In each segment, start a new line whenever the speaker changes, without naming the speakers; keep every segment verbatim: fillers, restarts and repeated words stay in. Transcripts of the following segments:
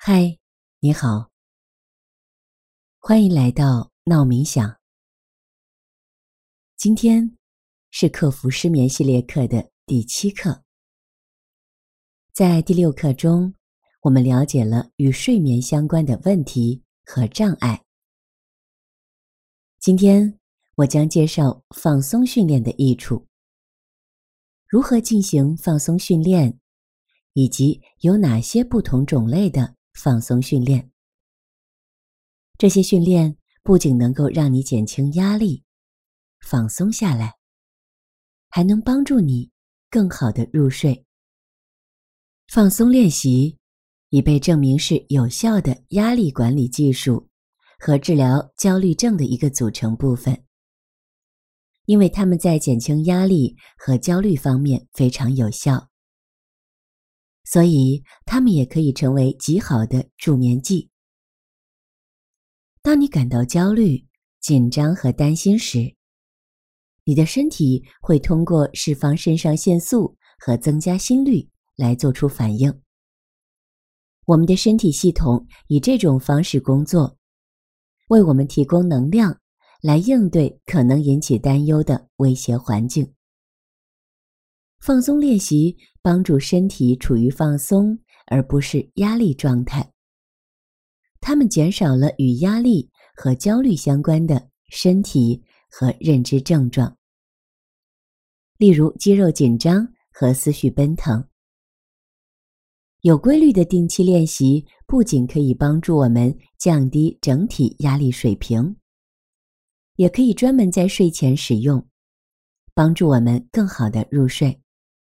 嗨，你好，欢迎来到闹冥想。今天是克服失眠系列课的第七课。在第六课中，我们了解了与睡眠相关的问题和障碍。今天我将介绍放松训练的益处，如何进行放松训练，以及有哪些不同种类的放松训练。这些训练不仅能够让你减轻压力，放松下来，还能帮助你更好地入睡。放松练习已被证明是有效的压力管理技术和治疗焦虑症的一个组成部分，因为它们在减轻压力和焦虑方面非常有效，所以它们也可以成为极好的助眠剂。当你感到焦虑、紧张和担心时，你的身体会通过释放肾上腺素和增加心率来做出反应。我们的身体系统以这种方式工作，为我们提供能量来应对可能引起担忧的威胁环境。放松练习帮助身体处于放松而不是压力状态。它们减少了与压力和焦虑相关的身体和认知症状，例如肌肉紧张和思绪奔腾。有规律的定期练习不仅可以帮助我们降低整体压力水平，也可以专门在睡前使用，帮助我们更好地入睡。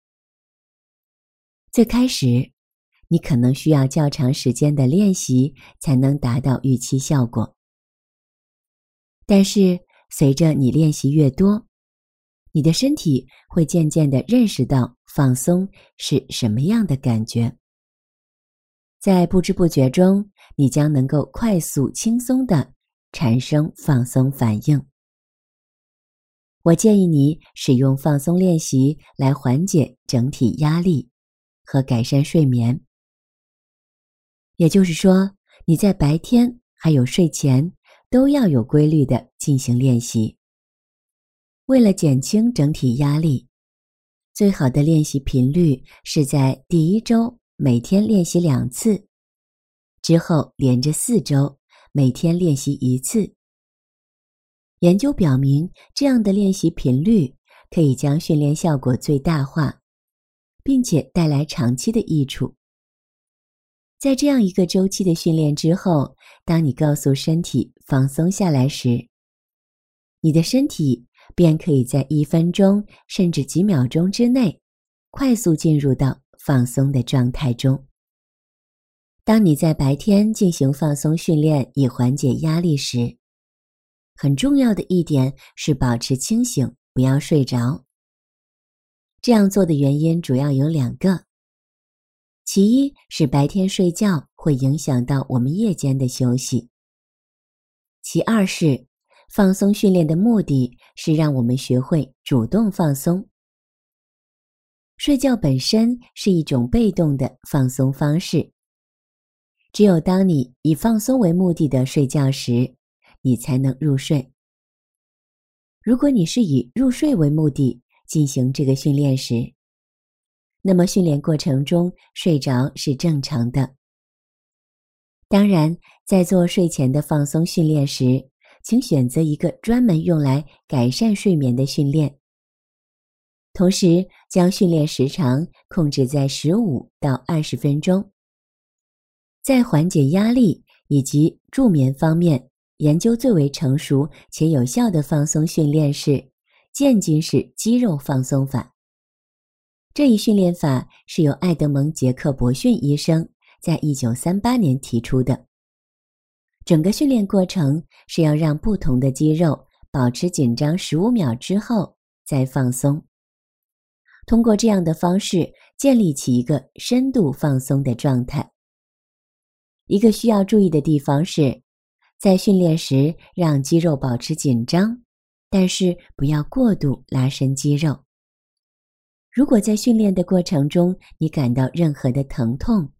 最开始，你可能需要较长时间的练习才能达到预期效果。但是，随着你练习越多，你的身体会渐渐地认识到放松是什么样的感觉。在不知不觉中，你将能够快速轻松地产生放松反应。我建议你使用放松练习来缓解整体压力和改善睡眠。也就是说，你在白天还有睡前都要有规律地进行练习。为了减轻整体压力，最好的练习频率是在第一周每天练习两次，之后连着四周每天练习一次。研究表明，这样的练习频率可以将训练效果最大化，并且带来长期的益处。在这样一个周期的训练之后，当你告诉身体放松下来时，你的身体便可以在一分钟甚至几秒钟之内快速进入到放松的状态中。当你在白天进行放松训练以缓解压力时，很重要的一点是保持清醒，不要睡着。这样做的原因主要有两个。其一是白天睡觉会影响到我们夜间的休息。其二是放松训练的目的是让我们学会主动放松。睡觉本身是一种被动的放松方式，只有当你以放松为目的的睡觉时，你才能入睡。如果你是以入睡为目的进行这个训练时，那么训练过程中睡着是正常的。当然，在做睡前的放松训练时，请选择一个专门用来改善睡眠的训练。同时，将训练时长控制在十五到二十分钟。在缓解压力以及助眠方面，研究最为成熟且有效的放松训练是渐进式肌肉放松法。这一训练法是由艾德蒙·杰克伯逊医生在一九三八年提出的。整个训练过程是要让不同的肌肉保持紧张十五秒之后再放松。通过这样的方式建立起一个深度放松的状态。一个需要注意的地方是，在训练时让肌肉保持紧张，但是不要过度拉伸肌肉。如果在训练的过程中你感到任何的疼痛，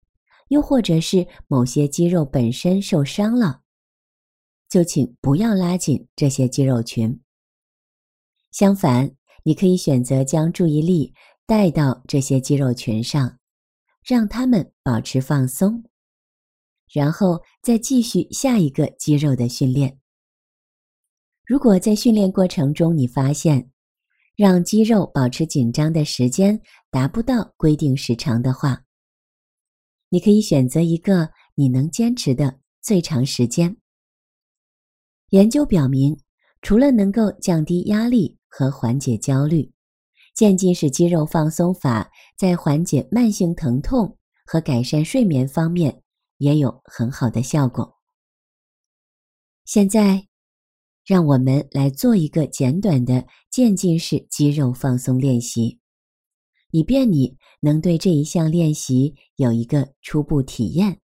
又或者是某些肌肉本身受伤了，就请不要拉紧这些肌肉群。相反，你可以选择将注意力带到这些肌肉群上，让它们保持放松，然后再继续下一个肌肉的训练。如果在训练过程中你发现让肌肉保持紧张的时间达不到规定时长的话，你可以选择一个你能坚持的最长时间。研究表明，除了能够降低压力和缓解焦虑，渐进式肌肉放松法在缓解慢性疼痛和改善睡眠方面也有很好的效果。现在，让我们来做一个简短的渐进式肌肉放松练习，以便你能对这一项练习有一个初步体验。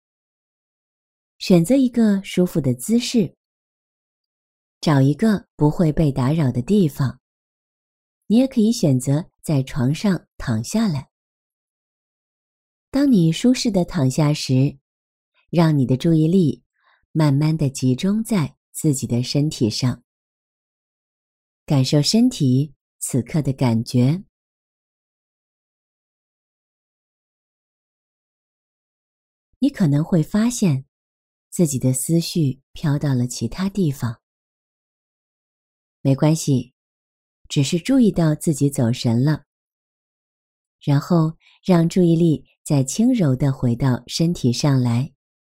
选择一个舒服的姿势，找一个不会被打扰的地方。你也可以选择在床上躺下来。当你舒适地躺下时，让你的注意力慢慢地集中在自己的身体上，感受身体此刻的感觉。你可能会发现自己的思绪飘到了其他地方。没关系，只是注意到自己走神了，然后让注意力再轻柔地回到身体上来。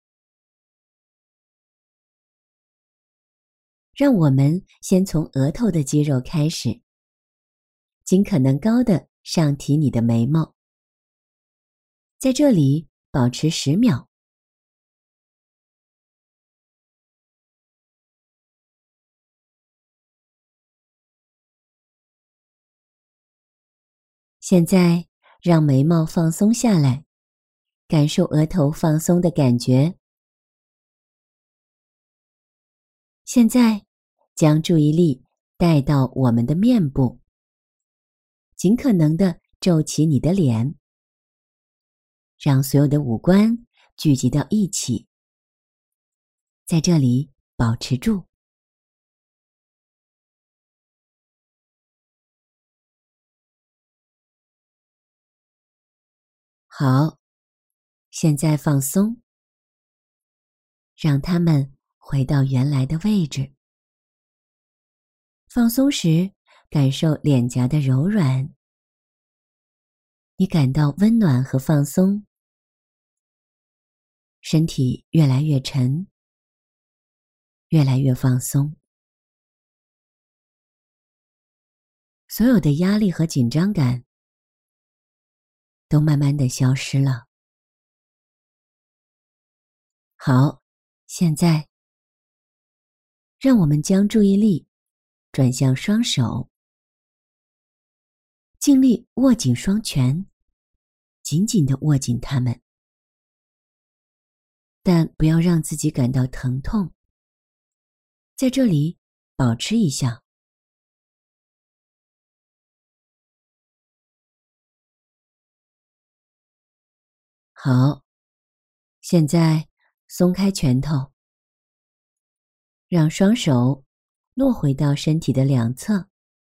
让我们先从额头的肌肉开始，尽可能高地上提你的眉毛，在这里保持十秒。现在让眉毛放松下来，感受额头放松的感觉。现在将注意力带到我们的面部，尽可能地皱起你的脸，让所有的五官聚集到一起，在这里保持住。好，现在放松，让它们回到原来的位置。放松时，感受脸颊的柔软，你感到温暖和放松，身体越来越沉，越来越放松，所有的压力和紧张感都慢慢的消失了。好，现在让我们将注意力转向双手，尽力握紧双拳，紧紧地握紧它们，但不要让自己感到疼痛。在这里保持一下。好，现在松开拳头，让双手落回到身体的两侧，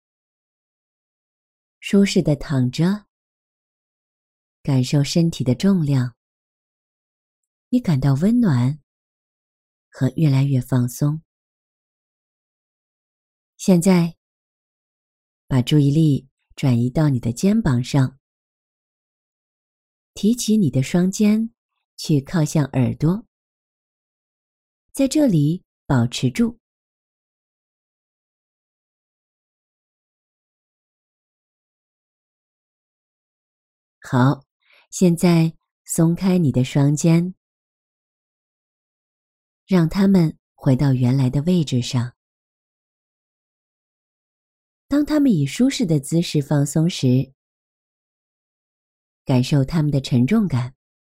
舒适地躺着，感受身体的重量。你感到温暖和越来越放松。现在，把注意力转移到你的肩膀上，提起你的双肩，去靠向耳朵，在这里保持住。好，现在松开你的双肩，让它们回到原来的位置上。当它们以舒适的姿势放松时，感受它们的沉重感。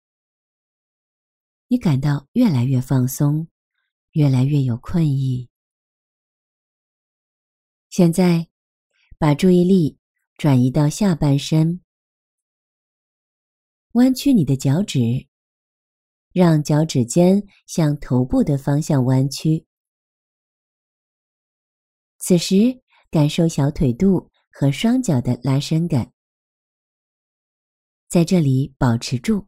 你感到越来越放松，越来越有困意。现在，把注意力转移到下半身，弯曲你的脚趾， 让脚趾尖向头部的方向弯曲。此时，感受小腿肚和双脚的拉伸感，在这里保持住。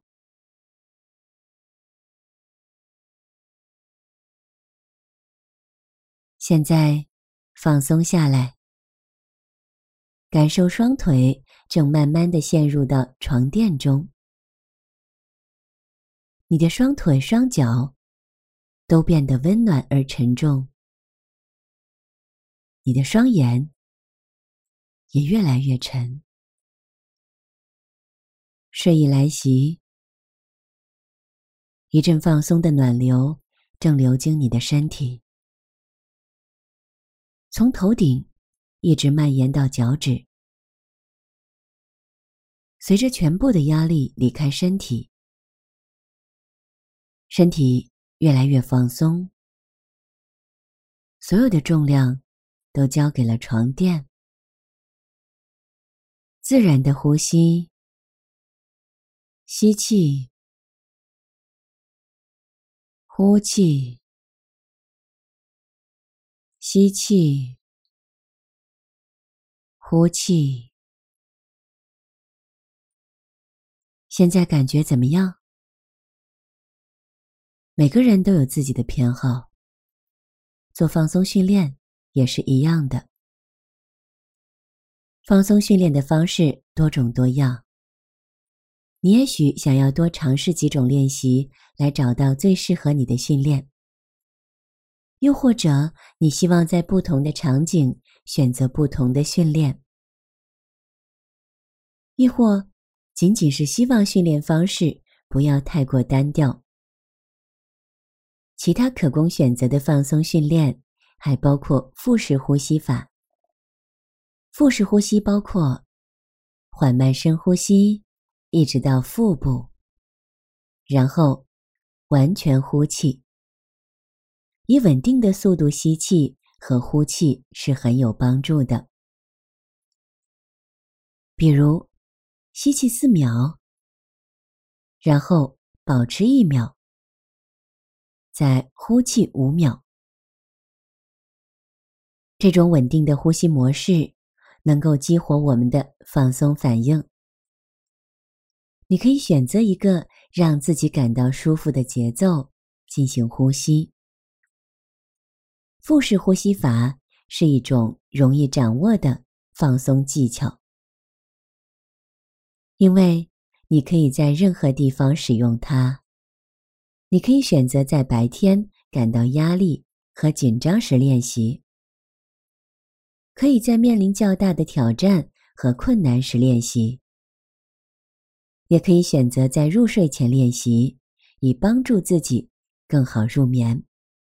现在放松下来，感受双腿正慢慢地陷入到床垫中。你的双腿、双脚都变得温暖而沉重，你的双眼也越来越沉。睡意来袭，一阵放松的暖流正流经你的身体，从头顶一直蔓延到脚趾，随着全部的压力离开身体，身体越来越放松，所有的重量都交给了床垫。自然的呼吸，吸气，呼气，吸气，呼气。现在感觉怎么样？每个人都有自己的偏好，做放松训练也是一样的。放松训练的方式多种多样，你也许想要多尝试几种练习来找到最适合你的训练，又或者你希望在不同的场景选择不同的训练，亦或仅仅是希望训练方式不要太过单调。其他可供选择的放松训练还包括腹式呼吸法。腹式呼吸包括缓慢深呼吸，一直到腹部，然后完全呼气。以稳定的速度吸气和呼气是很有帮助的。比如，吸气四秒，然后保持一秒，再呼气五秒。这种稳定的呼吸模式能够激活我们的放松反应。你可以选择一个让自己感到舒服的节奏进行呼吸。腹式呼吸法是一种容易掌握的放松技巧，因为你可以在任何地方使用它。你可以选择在白天感到压力和紧张时练习，可以在面临较大的挑战和困难时练习，也可以选择在入睡前练习，以帮助自己更好入眠。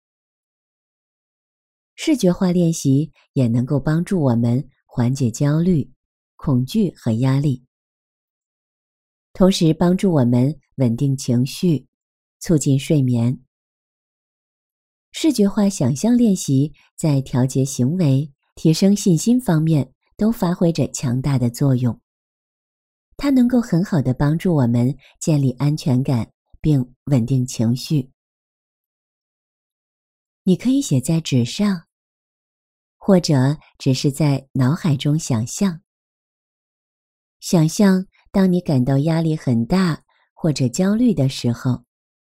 视觉化练习也能够帮助我们缓解焦虑、恐惧和压力，同时帮助我们稳定情绪，促进睡眠。视觉化想象练习在调节行为、提升信心方面都发挥着强大的作用。它能够很好地帮助我们建立安全感并稳定情绪。你可以写在纸上，或者只是在脑海中想象。想象当你感到压力很大或者焦虑的时候，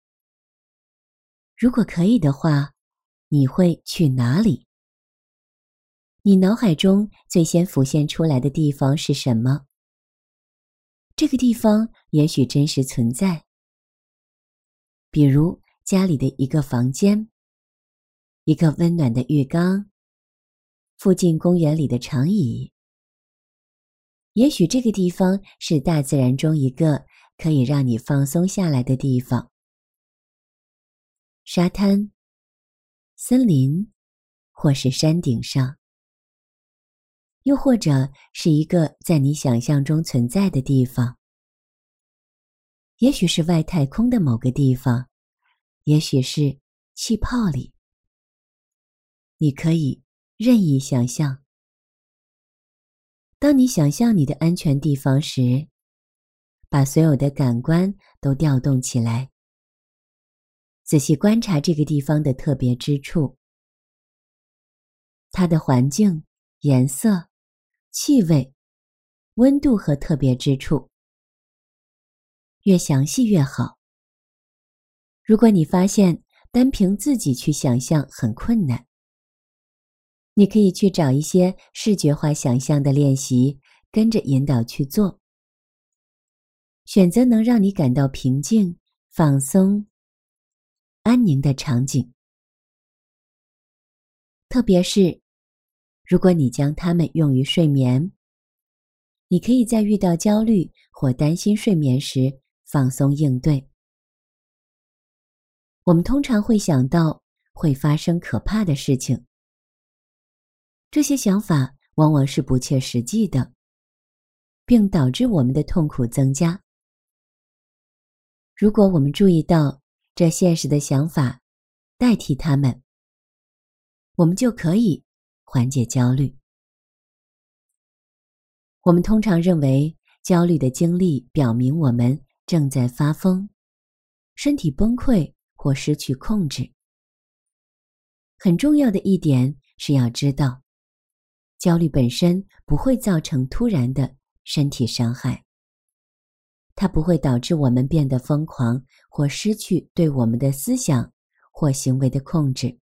如果可以的话，你会去哪里？你脑海中最先浮现出来的地方是什么？这个地方也许真实存在，比如家里的一个房间，一个温暖的浴缸，附近公园里的长椅。也许这个地方是大自然中一个可以让你放松下来的地方，沙滩、森林，或是山顶上，又或者是一个在你想象中存在的地方。也许是外太空的某个地方，也许是气泡里。你可以任意想象。当你想象你的安全地方时，把所有的感官都调动起来， 仔细观察这个地方的特别之处，它的环境、颜色、气味、温度和特别之处，越详细越好。如果你发现单凭自己去想象很困难，你可以去找一些视觉化想象的练习，跟着引导去做。选择能让你感到平静、放松、安宁的场景。特别是，如果你将它们用于睡眠，你可以在遇到焦虑或担心睡眠时放松应对。我们通常会想到会发生可怕的事情，这些想法往往是不切实际的，并导致我们的痛苦增加。如果我们注意到这现实的想法，代替它们，我们就可以缓解焦虑。我们通常认为焦虑的经历表明我们正在发疯、身体崩溃或失去控制。很重要的一点是要知道，焦虑本身不会造成突然的身体伤害，它不会导致我们变得疯狂或失去对我们的思想或行为的控制。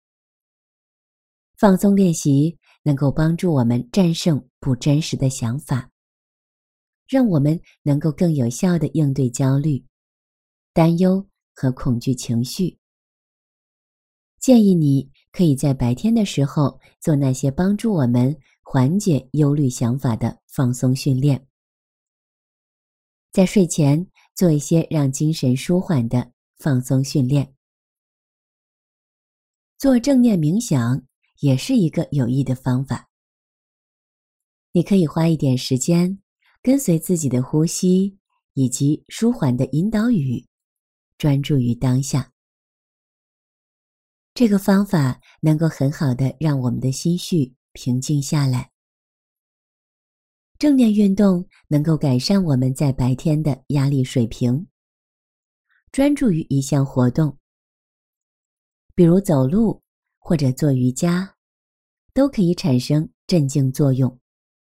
放松练习能够帮助我们战胜不真实的想法，让我们能够更有效地应对焦虑、担忧和恐惧情绪。建议你可以在白天的时候做那些帮助我们缓解忧虑想法的放松训练，在睡前做一些让精神舒缓的放松训练。做正念冥想也是一个有益的方法。你可以花一点时间，跟随自己的呼吸以及舒缓的引导语，专注于当下。这个方法能够很好地让我们的心绪平静下来。正念运动能够改善我们在白天的压力水平。专注于一项活动，比如走路或者做瑜伽，都可以产生镇静作用。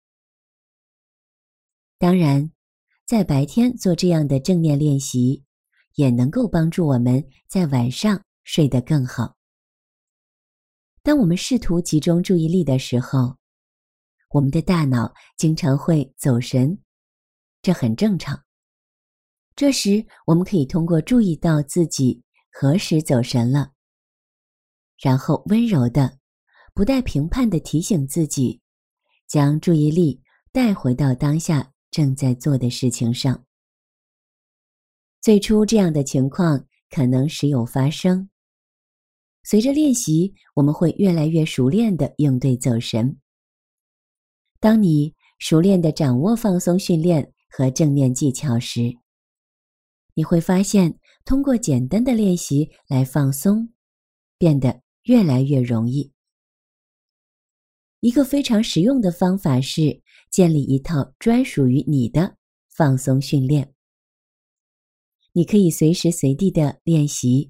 当然，在白天做这样的正念练习，也能够帮助我们在晚上睡得更好。当我们试图集中注意力的时候，我们的大脑经常会走神，这很正常。这时，我们可以通过注意到自己何时走神了，然后温柔地、不带评判地提醒自己，将注意力带回到当下正在做的事情上。最初这样的情况可能时有发生，随着练习，我们会越来越熟练地应对走神。当你熟练地掌握放松训练和正念技巧时，你会发现通过简单的练习来放松，变得越来越容易。一个非常实用的方法是建立一套专属于你的放松训练。你可以随时随地的练习。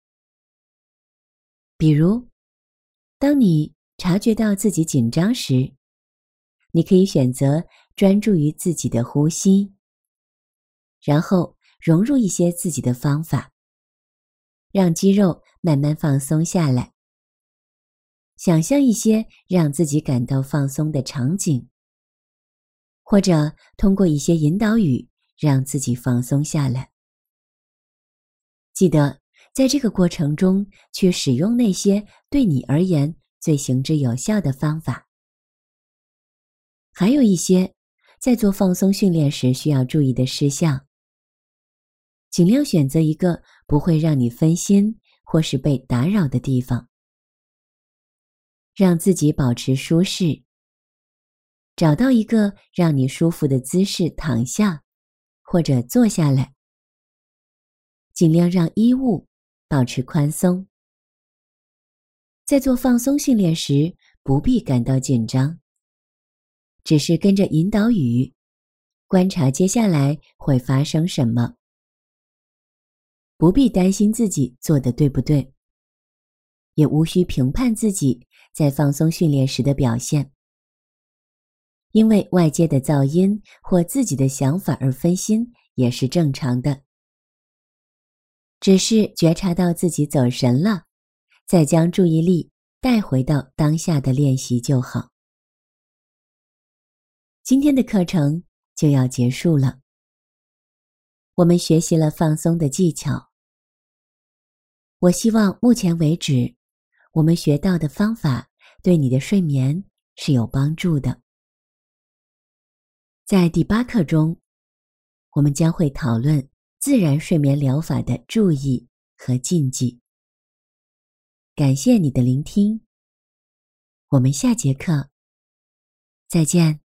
比如，当你察觉到自己紧张时，你可以选择专注于自己的呼吸，然后融入一些自己的方法，让肌肉慢慢放松下来。想象一些让自己感到放松的场景，或者通过一些引导语让自己放松下来。记得在这个过程中去使用那些对你而言最行之有效的方法。还有一些在做放松训练时需要注意的事项，尽量选择一个不会让你分心或是被打扰的地方，让自己保持舒适，找到一个让你舒服的姿势躺下或者坐下来，尽量让衣物保持宽松。在做放松训练时，不必感到紧张，只是跟着引导语，观察接下来会发生什么。 不必担心自己做的对不对，也无需评判自己在放松训练时的表现，因为外界的噪音或自己的想法而分心也是正常的。只是觉察到自己走神了，再将注意力带回到当下的练习就好。今天的课程就要结束了，我们学习了放松的技巧。我希望目前为止，我们学到的方法对你的睡眠是有帮助的。在第八课中，我们将会讨论自然睡眠疗法的注意和禁忌。感谢你的聆听，我们下节课再见。